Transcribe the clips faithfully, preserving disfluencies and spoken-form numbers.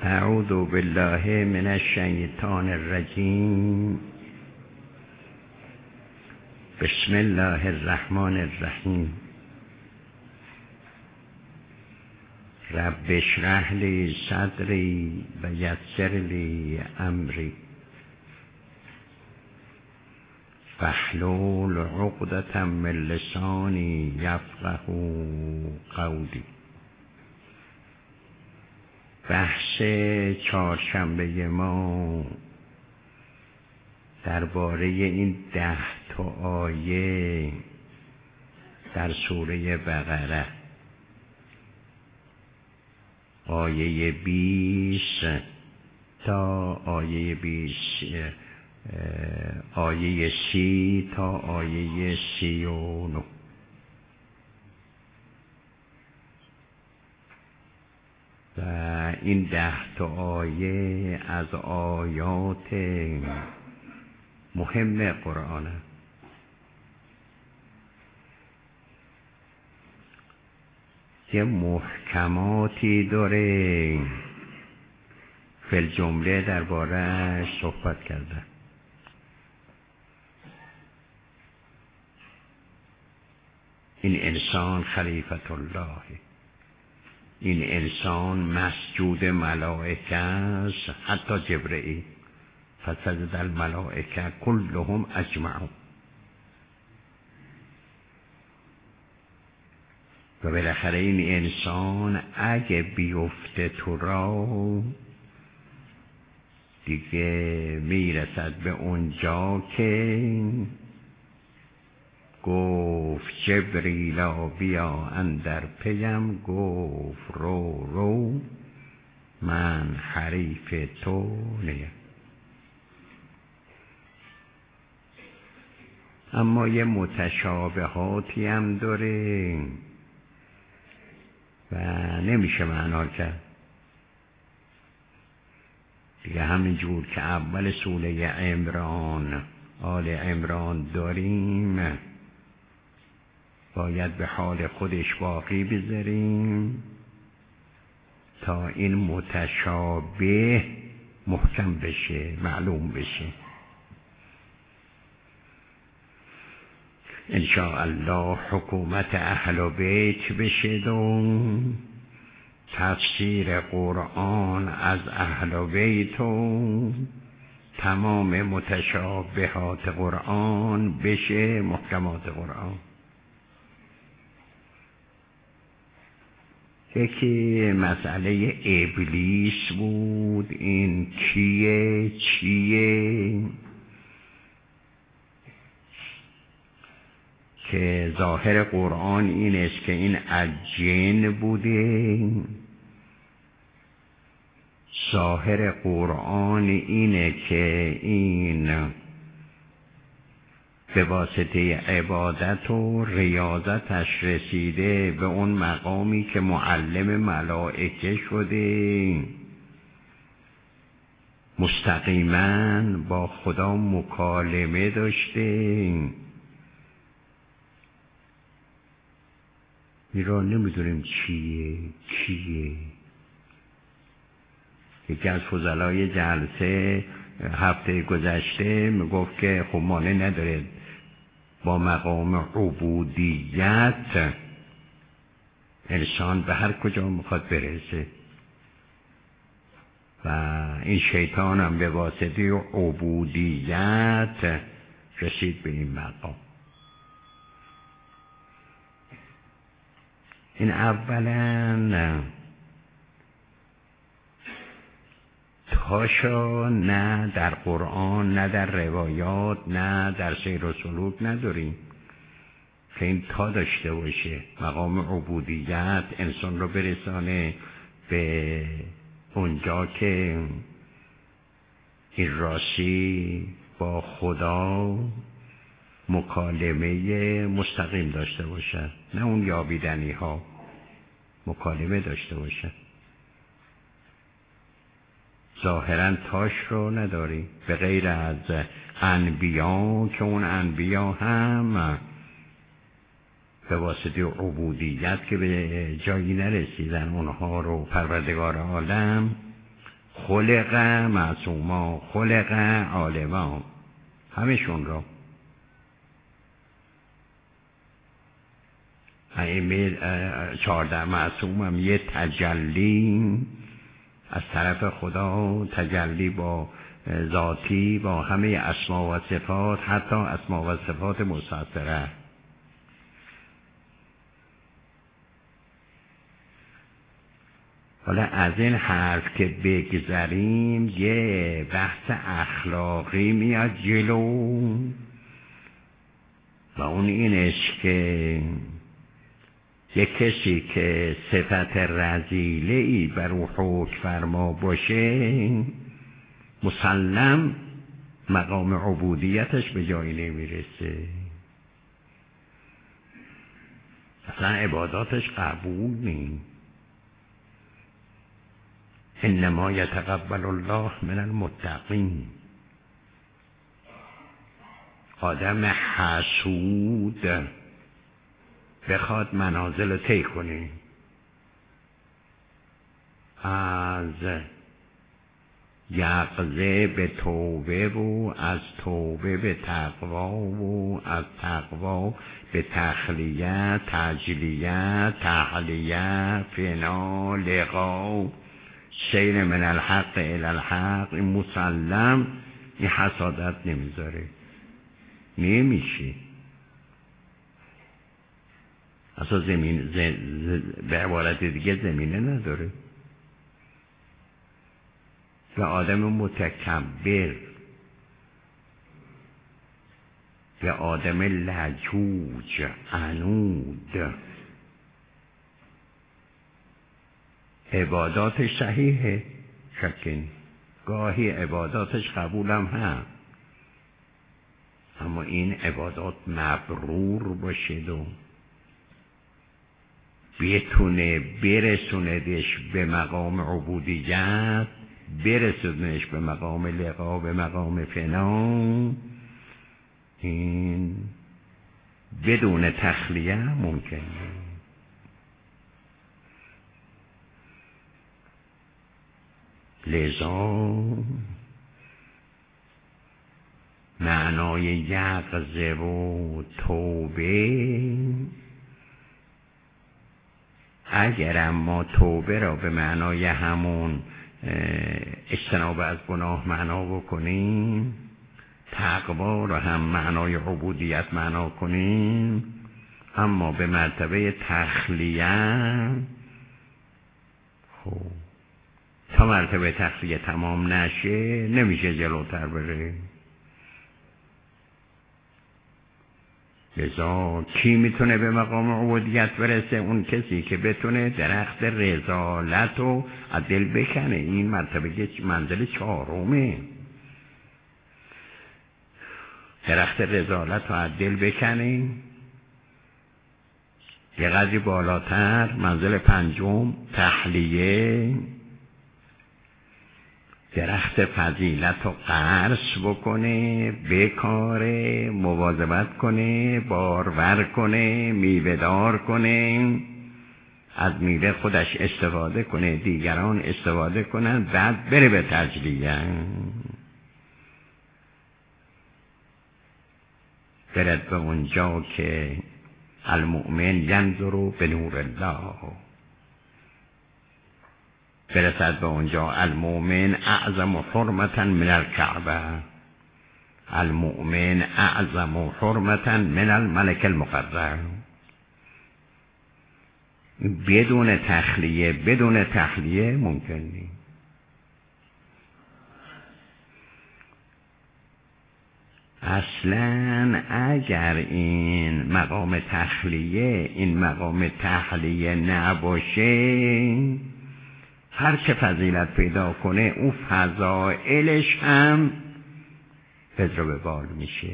اعوذ بالله من الشیطان الرجیم. بسم الله الرحمن الرحیم. رب اشرح لی صدری و یسر لی امری واحلل عقدة من لسانی یفقهوا قولی. بحث چهارشنبه ما درباره این ده تا آیه در سوره بقره، آیه بیست تا آیه بیست، آیه سی تا آیه سی و نه. و این ده تا آیه از آیات مهم قرآن است. یه محکماتی داره، فی الجمله درباره‌اش صحبت کرده. این انسان خلیفت الله، این انسان مسجود ملائکه است، حتی جبرئیل. فسجد الملائکه کلهم اجمعون. و بالاخره این انسان اگه بیفته تو راه، دیگه میرسد به اونجا که گفت جبریلا بیا اندر پیم، گفت رو رو من حریف تو نیم. اما یه متشابهاتی هم داره و نمیشه معنا کرد دیگه. همین جور که اول سوره عمران، آل عمران داریم، باید به حال خودش باقی بذاریم تا این متشابه محکم بشه، معلوم بشه. انشاءالله حکومت اهل بیت بشه و تفسیر قرآن از اهل بیت و تمام متشابهات قرآن بشه محکمات قرآن. یکی مسئله ابلیس بود. این کیه چیه که ظاهر قرآن این است که این از جن بوده. ظاهر قرآن اینه که این به واسطه عبادت و ریاضتش رسیده به اون مقامی که معلم ملائکه شده، مستقیما با خدا مکالمه داشته. میرا نمیدونیم چیه کیه. یکی از فضلای جلسه هفته گذشته میگفت که خب مانع نداره با مقام عبودیت انسان به هر کجا میخواد برسه، و این شیطان هم به واسطه عبودیت رسید به این مقام. این اولا تاشا نه در قرآن نه در روایات نه در سیر و سلوک نداریم که این تا داشته باشه، مقام عبودیت انسان رو برسانه به اونجا که این راستی با خدا مکالمه مستقیم داشته باشه، نه اون یابیدنی ها، مکالمه داشته باشه. ظاهرا تاش رو نداری به غیر از انبیا که اون انبیا هم به واسطه عبودیت که به جایی نرسیدن، اونها رو پروردگار عالم خلق معصوما، خلق عالما، همشون رو. ائمه چهارده معصوم هم یه تجلی از طرف خدا، تجلی با ذاتی، با همه اسما و صفات، حتی اسما و صفات مستتره. حالا از این حرف که بگذریم یه بحث اخلاقی میاد جلو و اون اینش که یک کسی که صفت رذیله ای بر او حکم فرما باشه مسلم مقام عبودیتش به جایی نمیرسه، اصلا عباداتش قبول نیست. انما یتقبل الله من المتقین. آدم حسود بخواد منازل رو طی کنه، از یقظه به توبه و از توبه به تقوا و از تقوا به تخلیه، تجلیه، تحلیه، فنا، لقا، سیر من الحق الی الحق، این مسلم این حسادت نمیذاره، نمیشه. اصلا زمین ز... ز... به عبارت دیگه زمینه نداره. و آدم متکبر و آدم لجوج عنود عباداتش صحیحه، شکن گاهی عباداتش قبولم هم، اما این عبادات مبرور باشه و بتونه برسوندش به مقام عبودیت، برسوندش به مقام لقا، به مقام فنا، این بدون تخلیه ممکنه. لذا معنای یقظه و توبه، اگر ما توبه را به معنای همون اجتناب از گناه معنا بکنیم، تقوا را هم معنای عبودیت معنا کنیم، اما به مرتبه تخلیه، خب تا مرتبه تخلیه تمام نشه نمیشه جلوتر بره. لذا کی میتونه به مقام عبودیت برسه؟ اون کسی که بتونه درخت رذالت رو از دل بکنه. این مرتبه منزل چهارمه، درخت رذالت رو از دل بکنه. یه قدری بالاتر منزل پنجم تحلیه، درخت فضیلت رو قرص بکنه، بکاره، مواظبت کنه، بارور کنه، میوه‌دار کنه، از میوه خودش استفاده کنه، دیگران استفاده کنن، بعد بره به تجلیه، برد به اونجا که المؤمن ینظر به نور الله، برسد به اونجا المؤمن اعظم حرمتا من الکعبه، المؤمن اعظم حرمتا من الملک المقرب. بدون تخلیه، بدون تخلیه ممکن نیست. اصلا اگر این مقام تخلیه، این مقام تحلیه نباشه، هر چه فضیلت پیدا کنه اون فضائلش هم پدر به بال میشه.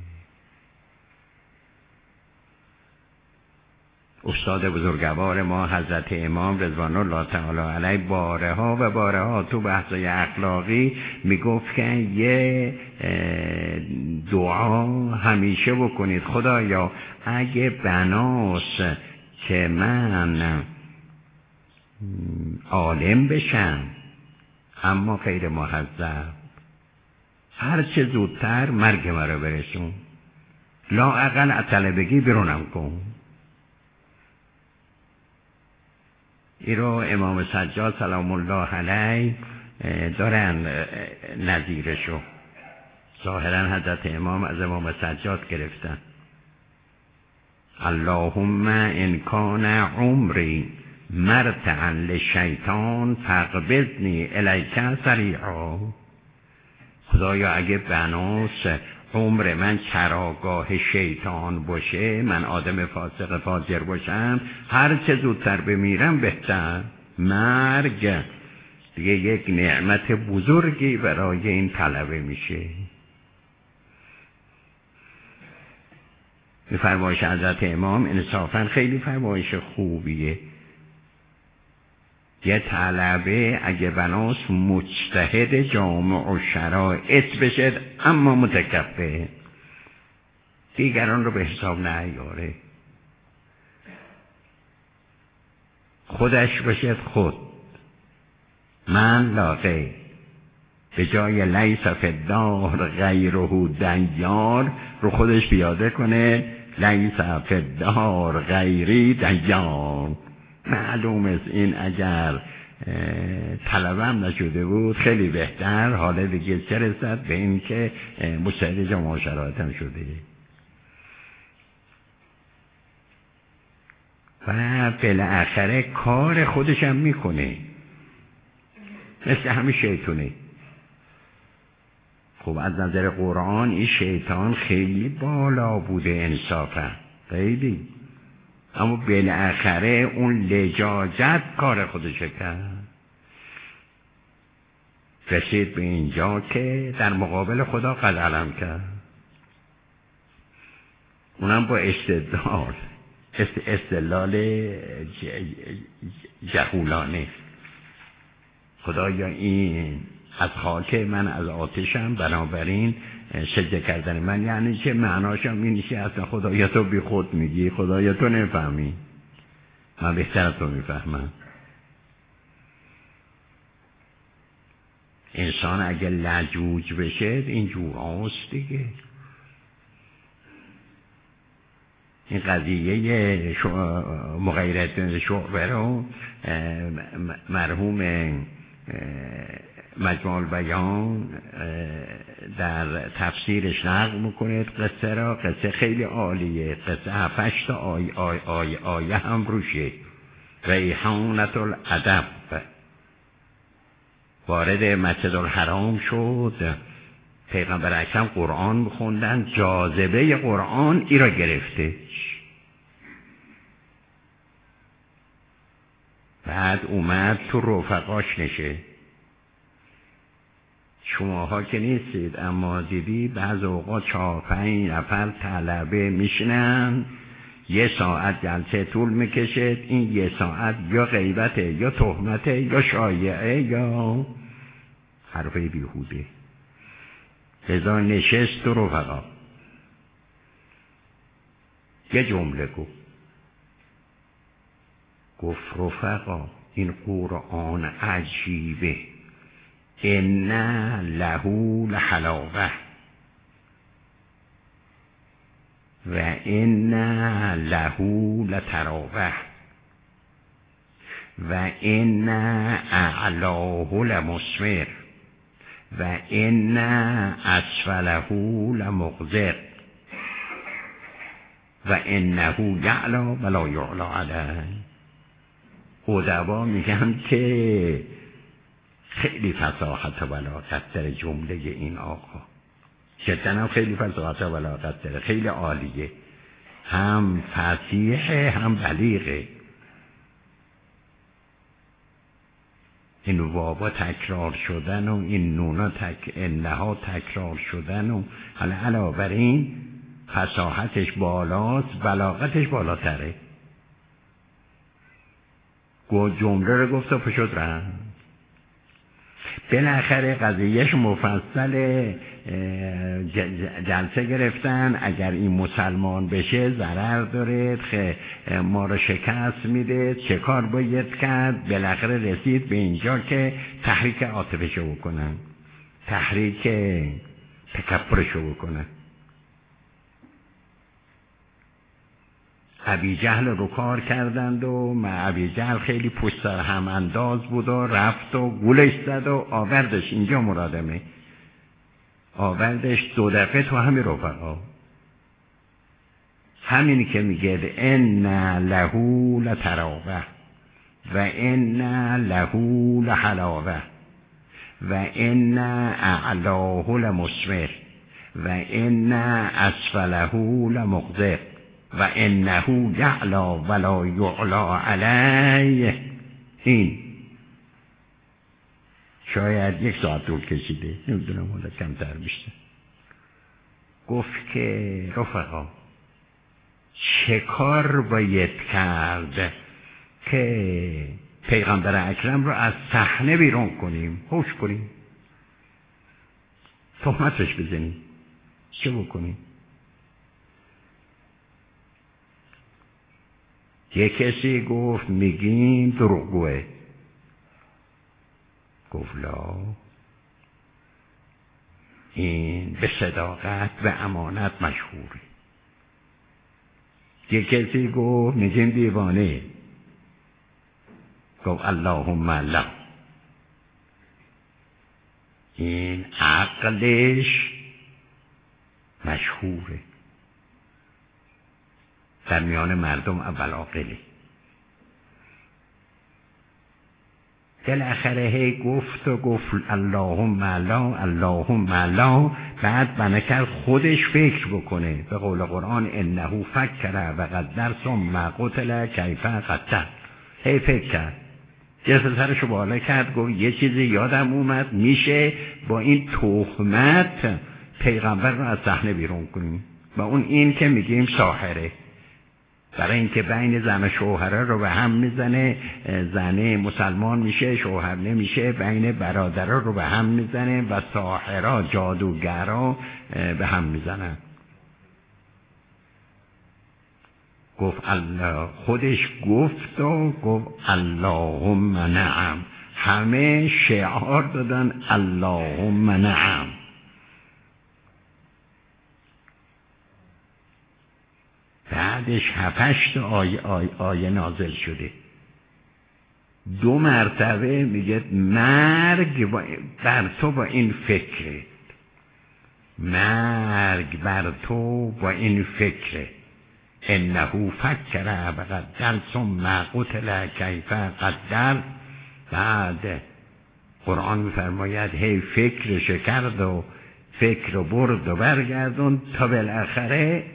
استاد بزرگوار ما حضرت امام رضوان الله تعالی علیه بارها و بارها تو بحثای اخلاقی میگفت که یه دعا همیشه بکنید، خدایا اگه بناس که من عالم بشم، اما غیر محذب. هر چه زودتر مرگ مرا برسون، لااقل از طلبگی برونم کن. این رو امام سجاد سلام الله علیه دارن نظیرشو. ظاهرا حضرت امام از امام سجاد گرفتن. اللهم ان کان عمری مرتعا للشیطان فاقبضنی الیک سریعا. خدایا اگه بناس عمر من چراگاه شیطان باشه، من آدم فاسق فاجر باشم، هر چه زودتر بمیرم بهتر. مرگ دیگه یک نعمت بزرگی برای این طلبه میشه. این فرمایش حضرت امام انصافا خیلی فرمایش خوبیه. یه طلبه اگه بناس مجتهد جامع و شرایط بشه اما متکبر، دیگران رو به حساب نیاره، خودش بشه خود، من لاغه، به جای لیس فی الدار غیره دیار رو خودش پیاده کنه لیس فی الدار غیری دیار. معلوم است این اگر طلبم نشده بود خیلی بهتر، حالا دیگه چه رسد به این که مجتهد جامع شرایط هم شده و بالاخره کار خودش هم میکنه، مثل همین شیطونه. خب از نظر قرآن این شیطان خیلی بالا بوده انصافا، خیلی، اما بالاخره اون لجاجت کار خودش کرد، رسید به اینجا که در مقابل خدا قد علم کرد، اونم با استدلال استدلال جهولانه. خدایا این از خاک من از آتشم، بنابراین سجده کردن من یعنی چه؟ معناشم این که اصلا خدایا تو بی خود میگی، خدایا تو نفهمی، من بهتر از تو میفهمم. انسان اگه لجوج بشه اینجور هاست دیگه. این قضیه مغیرت شعبه رو مرحوم مجموع البیان در تفسیرش نقل میکنه قصه را. قصه خیلی عالیه، قصه هفتش تا آی آی آی آیه هم روشه. ریحانة الادب وارد مسجد الحرام شد، پیغمبر اکرم قرآن میخوندن، جاذبه قرآن ای را گرفته. بعد اومد تو رفقاش نشه. شماها که نیستید اما دیدی بعض اوقات چهار پنج نفر طلبه میشنن، یه ساعت جلسه طول میکشد، این یه ساعت یا غیبته یا تهمته یا شایعه یا حرف بیهوده. لذا نشست تو رفقا، یه جمله گفت گفت رفقا این قرآن عجیبه، ان له لحلاوه و ان له لتراوه و ان اعلاه لمثمر و ان اسفله لمغذر و انه یعلا ولا یعلا علیه. ادبا میگن که خیلی فصاحت و بلاغت در جمله این آقا، جدا هم خیلی فصاحت و بلاغت داره، خیلی عالیه، هم فصیحه هم بلیغه. این وابا تکرار شدن و این نونا تک... انها تکرار شدن و حالا علاوه بر این فصاحتش بالاست، بلاغتش بالاتره. گو جمله رو گفت و پشت رفت. بالاخره قضیهش مفصله، جلسه گرفتن اگر این مسلمان بشه ضرر داره، ما رو شکست میده، چه کار باید کرد. بالاخره رسید به اینجا که تحریک عاطفه‌شو بکنن، تحریک تکبرشو بکنن. ابی جهل رو کار کردند و ابی جهل خیلی پشت سر هم انداز بود و رفت و گولش زد و آوردش اینجا مرادمه، آوردش دو دفعه تو همین رفقا. همینی که میگه ان له لتراوه و ان له لحلاوه و ان اعلاه لمسمر و ان اسفله لمغدق و انه یعلا ولا یعلا علیه. این شاید یک ساعت طول کشیده، نمیدونم حالا کمتر بیشتر. گفت که رفقا چه کار باید کرد که پیغمبر اکرم رو از صحنه بیرون کنیم، هوش کنیم، تهمتش بزنیم، چه بکنیم؟ یه کسی گفت میگیم دروغگوه. گفت لا، این به صداقت و امانت مشهوره. یه کسی گفت میگیم دیوانه. گفت اللهم لا، این عقلش مشهوره در میان مردم اول عاقلی. بالاخره هی گفت و گفت اللهم لا اللهم لا. بعد بنکر خودش فکر بکنه. به قول قرآن انه فکر و قدر ثم قتل کیف قدر. هی فکر کرد، جلسه سرشو بالا کرد، گفت یه چیزی یادم اومد، میشه با این تهمت پیغمبر رو از صحنه بیرون کنیم. و اون این که میگیم ساحره، برای اینکه بین زن و شوهره رو به هم میزنه، زنه مسلمان میشه شوهر نمیشه، بین برادرها رو به هم میزنه و ساحرها جادوگرها به هم میزنن. گفت الله، خودش گفت و گفت اللهم نعم. همه شعار دادن اللهم نعم. بعدش هفتش آیه, آیه, آیه نازل شده. دو مرتبه میگه مرگ بر تو با این فکره، مرگ بر تو با این فکره. انه فکر و قدر ثم قتل کیف قدر. بعد قرآن میفرماید هی فکرش کرد و فکر برد و برگردون تا بالاخره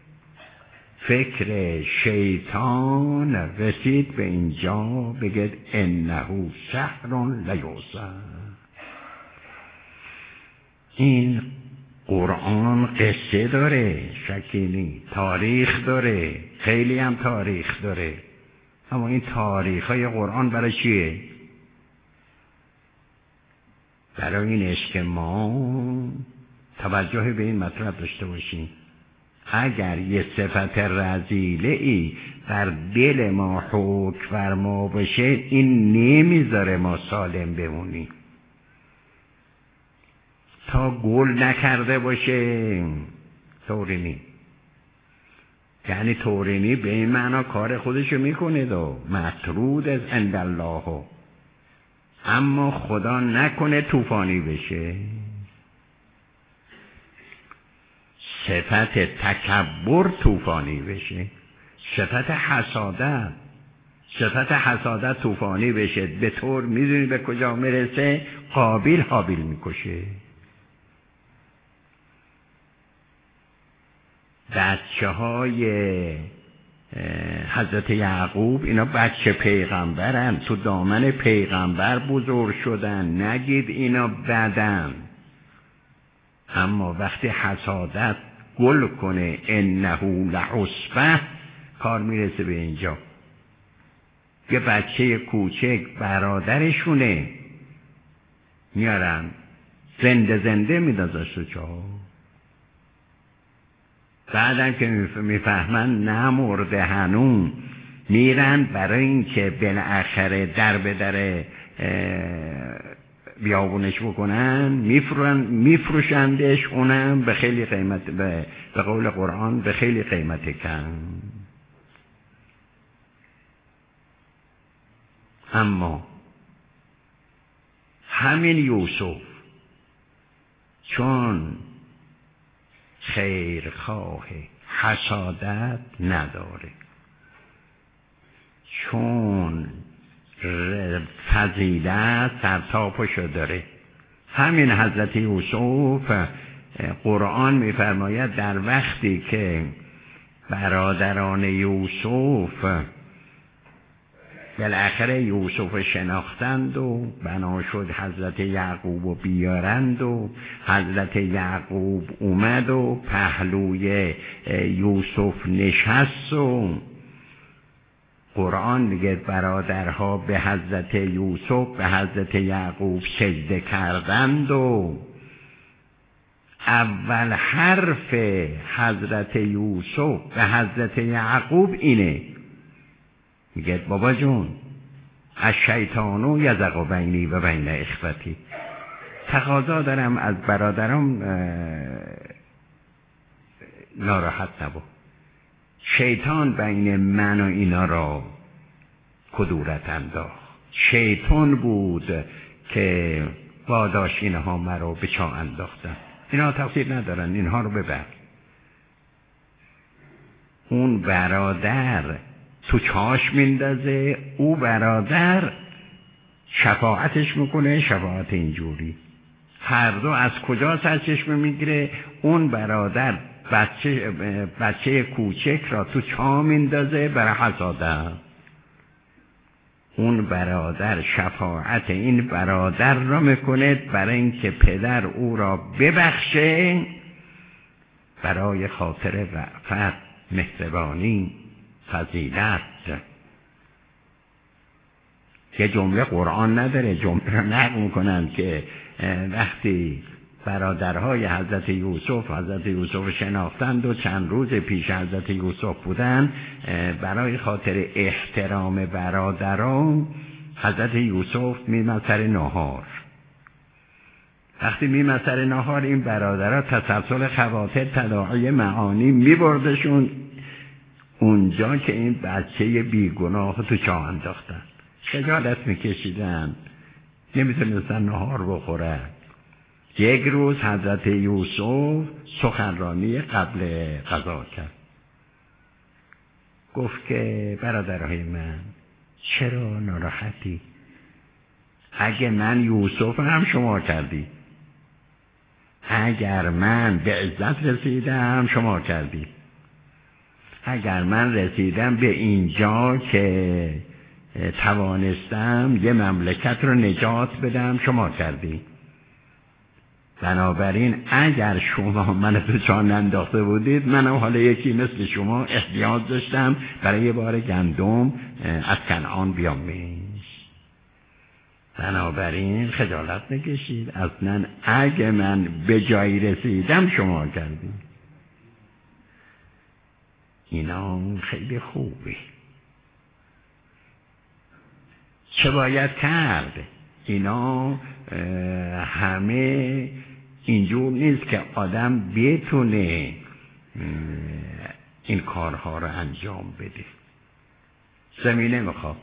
فکر شیطان رسید به اینجا بگید انه سحر لیوسر. این قرآن قصه داره، شکلی تاریخ داره، خیلی هم تاریخ داره. اما این تاریخ های قرآن برای چیه؟ برای این است که ما توجه به این مطلب داشته باشیم. اگر یه صفت رذیله ای در دل ما حکم فرما بشه، این نمیذاره ما سالم بمونیم. تا گل نکرده باشه تورینی، یعنی تورینی به این معنا کار خودشو میکنه دو مطرود از عند الله، اما خدا نکنه طوفانی بشه. صفت تکبر طوفانی بشه، صفت حسادت صفت حسادت طوفانی بشه. به طور میدونی به کجا میرسه؟ قابیل حابیل میکشه. بچه های حضرت یعقوب اینا بچه پیغمبرن، تو دامن پیغمبر بزرگ شدن، نگید اینا بدن. اما وقتی حسادت گل کنه انه لعصبه، کار میرسه به اینجا. یه بچه کوچک برادرشونه میارن زنده زنده میدازش تو چاه. بعدم که میفهمن نمرده هنون، میرن برای این که بالاخره در به در بیابونش بکنن، میفروشن میفروشندش اونم به خیلی قیمت، به, به قول قرآن به خیلی قیمت کم. اما همین یوسف چون خیرخواه حسادت نداره، چون فضیلت سرتاپشو داره، همین حضرت یوسف قرآن میفرماید در وقتی که برادران یوسف بالاخره یوسف شناختند و بنا شد حضرت یعقوب و بیارند و حضرت یعقوب اومد و پهلوی یوسف نشست و قرآن میگه برادرها به حضرت یوسف به حضرت یعقوب سجده کردند و اول حرف حضرت یوسف به حضرت یعقوب اینه، میگه بابا جون از شیطانو یزغ بینی و بین اخوتی، تقاضا دارم از برادرم ناراحت نبا، شیطان بین من و اینا را کدورت انداخت، شیطان بود که واداشت اینها مرا به چاه انداختن. اینا تفسیر ندارن، اینها رو ببر. اون برادر تو چاش میندازه، او برادر شفاعتش میکنه شفاعت اینجوری، هر دو از کجا سرچشمه میگیره؟ اون برادر بچه, بچه کوچک را تو چاه میندازه برای حسادت، اون برادر شفاعت این برادر را میکنه برای اینکه پدر او را ببخشه، برای خاطر رأفت، مهربانی، فضیلت. یه جمله قرآن نداره، جمله را نقل میکنن که وقتی برادرهای حضرت یوسف حضرت یوسف شناختند و چند روز پیش حضرت یوسف بودن، برای خاطر احترام برادران حضرت یوسف میمد سر نهار. وقتی میمد سر نهار این برادرها تسلسل خواطر تداعی معانی میبردشون اونجا که این بچه بیگناه تو چاه انداختن، خجالت میکشیدن، نمیتونستن نهار بخورن. یک روز حضرت یوسف سخنرانی قبل غذا کرد، گفت که برادرهای من چرا ناراحتی؟ اگه من یوسف هم شما کردی، اگر من به عزت رسیدم شما کردی، اگر من رسیدم به اینجا که توانستم یه مملکت رو نجات بدم شما کردی. بنابراین اگر شما منو تو چاه ننداخته بودید، منم حالا یکی مثل شما احتیاج داشتم برای یه بار گندم از کنعان بیام میش. بنابراین خجالت نکشید، اصلا اگه من به جایی رسیدم شما کردید. اینا خیلی خوبه. چه باید کرد؟ اینا همه اینجور نیست که آدم بتونه این کارها رو انجام بده. زمینه میخواد.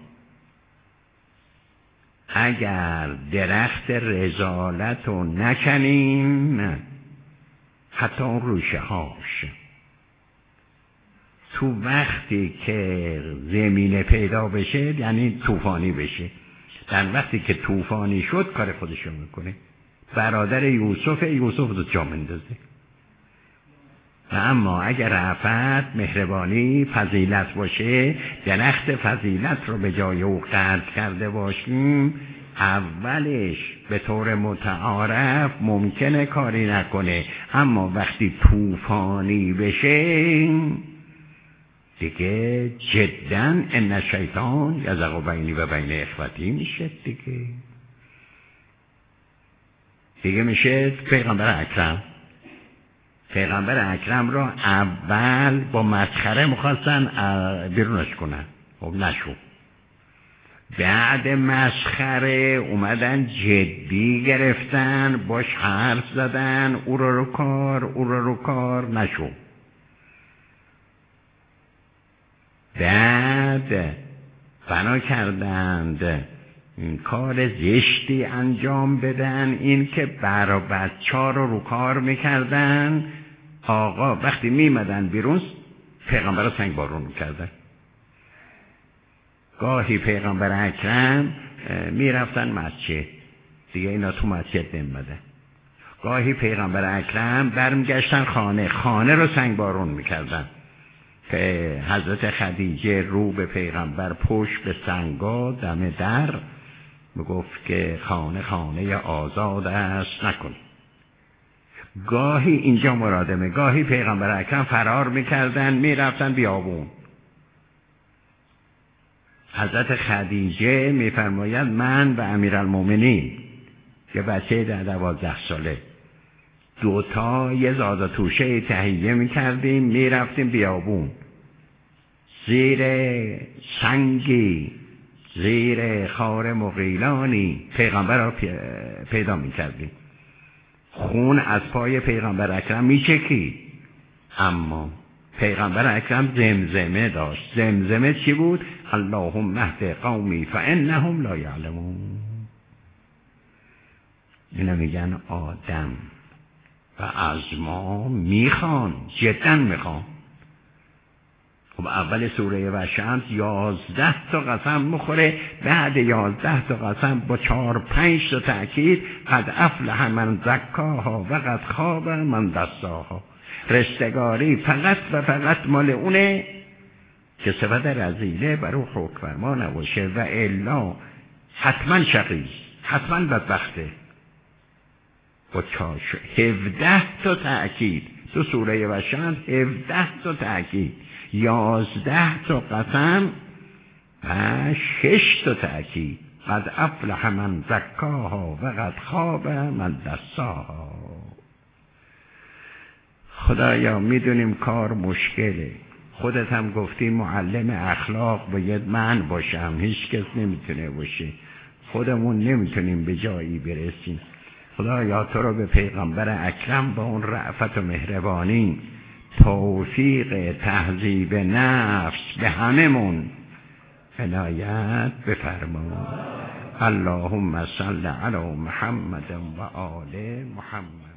اگر درخت رذالت رو نکنیم، حتی اون روشه هاش تو وقتی که زمینه پیدا بشه یعنی طوفانی بشه، در وقتی که طوفانی شد کار خودشو میکنه. برادر یوسف یوسف رو جا مندازه. و اما اگر رأفت، مهربانی، فضیلت باشه، درخت فضیلت رو به جای او قرض کرده باشیم، اولش به طور متعارف ممکنه کاری نکنه، اما وقتی طوفانی بشه دیگه جدا ان شیطان یزغ بینی و بین اخوتی میشه دیگه. دیگه میشه پیغمبر اکرم. پیغمبر اکرم را اول با مسخره میخواستن بیرونش کنن، خب نشو. بعد مسخره اومدن جدی گرفتن، باش حرف زدن، او را رو کار او را رو کار نشو. بعد بنا کردند این کار زشتی انجام بدن، این که برا بچه ها رو رو کار میکردن. آقا وقتی میمدن بیرون پیغمبر رو سنگ بارون میکردن. گاهی پیغمبر اکرم میرفتن مسجد، دیگه اینا تو مسجد نمیمدن. گاهی پیغمبر اکرم برمیگشتن خانه، خانه رو سنگ بارون میکردن که حضرت خدیجه رو به پیغمبر پشت به سنگا دم در میگفت که خانه خانه آزاد است نکن. گاهی اینجا مرادمه، گاهی پیغمبر اکرم فرار میکردن میرفتن بیابون. حضرت خدیجه میفرماید من و امیرالمومنین که بچه در دوازده ساله دوتا یه زاد توشه تهیه میکردیم میرفتیم بیابون، زیر سنگی زیر خار مغیلانی پیغمبر را پیدا میکردیم. خون از پای پیغمبر اکرم میچکید، اما پیغمبر اکرم زمزمه داشت. زمزمه چی بود؟ اللهم اهد قومی فانهم لا یعلمون. اینو میگن آدم و از ما میخوان، جدا میخوان. خب اول سوره وشمس یازده تا قسم مخوره، بعد یازده تا قسم با چهار پنج تا تأکید قد افلح من زکاها و قد خاب من دساها. رستگاری فقط و فقط مال اونه که صفت رذیله بر او حکم فرما نباشه و الا حتما شقی، حتما بدبخته. با چاش هفده تا تأکید تو سوره وشمس، هفده تا تأکید، یازده تا قسم و شش تا تأکید. قد افلح من زکاها و قد خاب من دساها. خدایا میدونیم کار مشکله، خودت هم گفتی معلم اخلاق باید من باشم، هیچ کس نمیتونه باشه، خودمون نمیتونیم به جایی برسیم. خدایا تو رو به پیغمبر اکرم با اون رأفت و مهربانی توفیق تهذیب نفس به هممون عنایت بفرما. اللهم صل علی محمد و آل محمد.